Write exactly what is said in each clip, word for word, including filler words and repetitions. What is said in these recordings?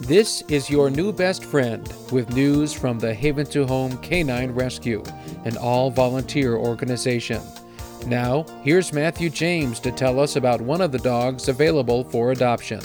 This is your new best friend with news from the Haven to Home Canine Rescue, an all-volunteer organization. Now, here's Matthew James to tell us about one of the dogs available for adoption.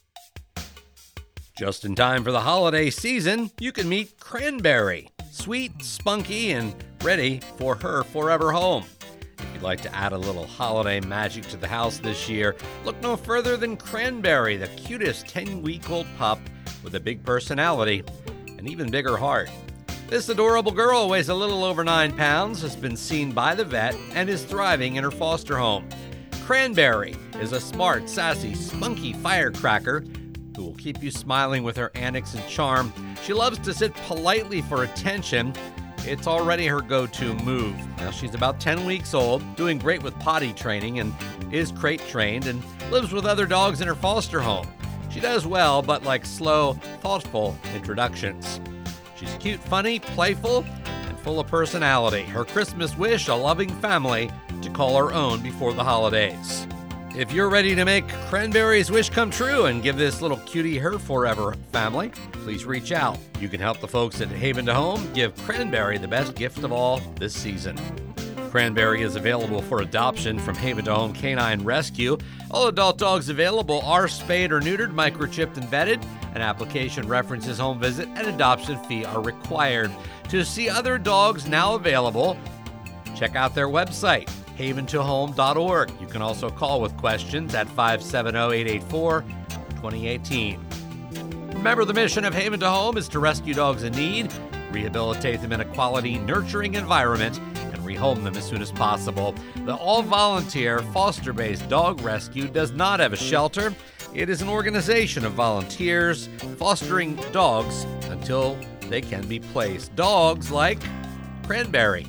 Just in time for the holiday season, you can meet Cranberry, sweet, spunky, and ready for her forever home. If you'd like to add a little holiday magic to the house this year, look no further than Cranberry, the cutest ten-week-old pup with a big personality, an even bigger heart. This adorable girl weighs a little over nine pounds, has been seen by the vet, and is thriving in her foster home. Cranberry is a smart, sassy, spunky firecracker who will keep you smiling with her antics and charm. She loves to sit politely for attention. It's already her go-to move. Now, she's about ten weeks old, doing great with potty training, and is crate trained, and lives with other dogs in her foster home. She does well, but likes slow, thoughtful introductions. She's cute, funny, playful, and full of personality. Her Christmas wish, a loving family to call her own before the holidays. If you're ready to make Cranberry's wish come true and give this little cutie her forever family, please reach out. You can help the folks at Haven to Home give Cranberry the best gift of all this season. Cranberry is available for adoption from Haven to Home Canine Rescue. All adult dogs available are spayed or neutered, microchipped, and vetted. An application references home visit and adoption fee are required. To see other dogs now available, check out their website, haven to home dot org. You can also call with questions at five seven zero, eight eight four, two zero one eight. Remember, the mission of Haven to Home is to rescue dogs in need, rehabilitate them in a quality, nurturing environment, and rehome them as soon as possible. The all-volunteer, foster-based dog rescue does not have a shelter. It is an organization of volunteers fostering dogs until they can be placed. Dogs like Cranberry.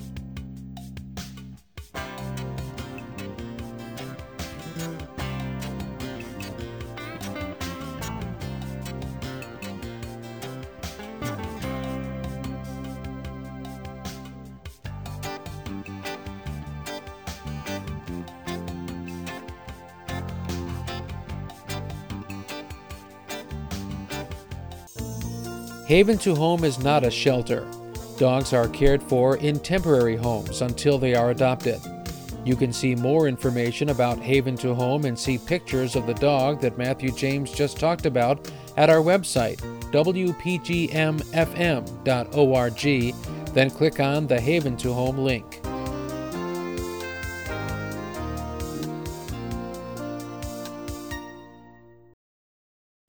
Haven to Home is not a shelter. Dogs are cared for in temporary homes until they are adopted. You can see more information about Haven to Home and see pictures of the dog that Matthew James just talked about at our website, w p g m f m dot org, then click on the Haven to Home link.